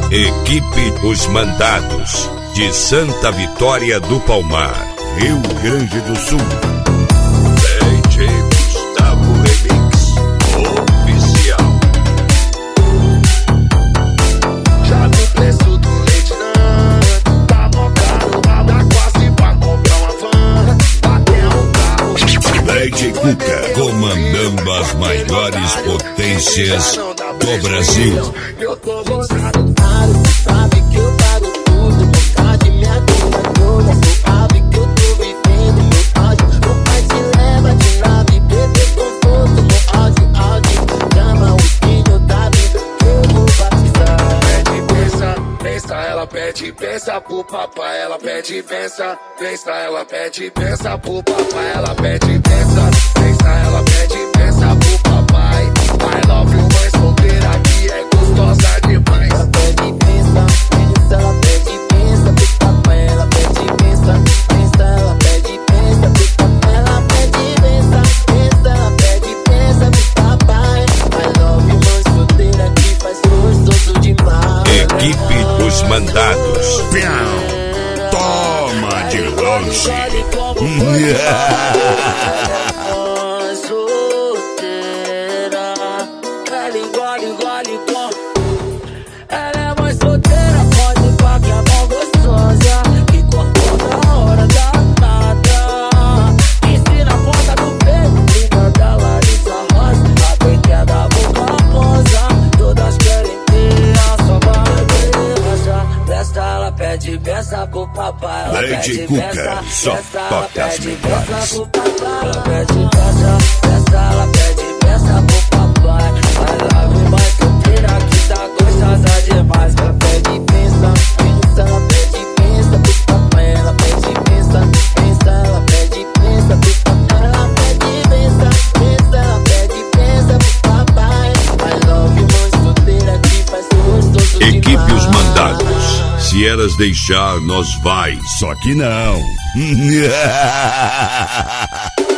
Equipe Os Mandados, de Santa Vitória do Palmar, Rio Grande do Sul. DJ Gustavo Remix Oficial. Já vi o preço do leite não, tá mó caro, dá quase pra comprar uma van, até um carro. DJ Cuca, comandando as maiores potências do Brasil. Eu tô gostado, sabe que eu pago tudo, vontade minha dona toda, sabe que eu tô vivendo meu áudio. O pai te leva de nave, bebê conforto no áudio, chama o filho da vida que eu vou batizar. Pede pensa, ela pede pensa pro papai, ela pede pensa, ela pede pensa pro papai, ela pede pensa, ela pede pensa pro papai. I love you, mãe solteira que é gostosa demais. Ela pede pensa, ela pede pensa pro papai, ela pede pensa, ela pede pensa pro papai, ela pede pensa, ela pede pensa pro papai. I love you, mãe solteira que faz gostoso demais. Equipe Os Mandados. Toma de longe. Ela é mais solteira, pode pá que é mó gostosa, que cortou na hora da nada. Ensina a ponta do peito, linda da Larissa Rosa, a bem que é da boca rosa. Todas querem ter a sua barriga. Festa, ela pede pensa pro papai, ela Lady pede Cuca, só toca as melhores. Ela pede pensa, ela pede pensa pro papai. Vai lá, vem mais solteira que tá gostosa demais. Ela pede pensa, ela pede pensa pro papai. Ela pede pensa, ela pede pensa pro papai. Ela pede pensa, ela pede pensa pro papai. I love you, mãe solteira que faz gostoso demais. Equipe Os Mandados. Se elas deixar, nós vai. Só que não.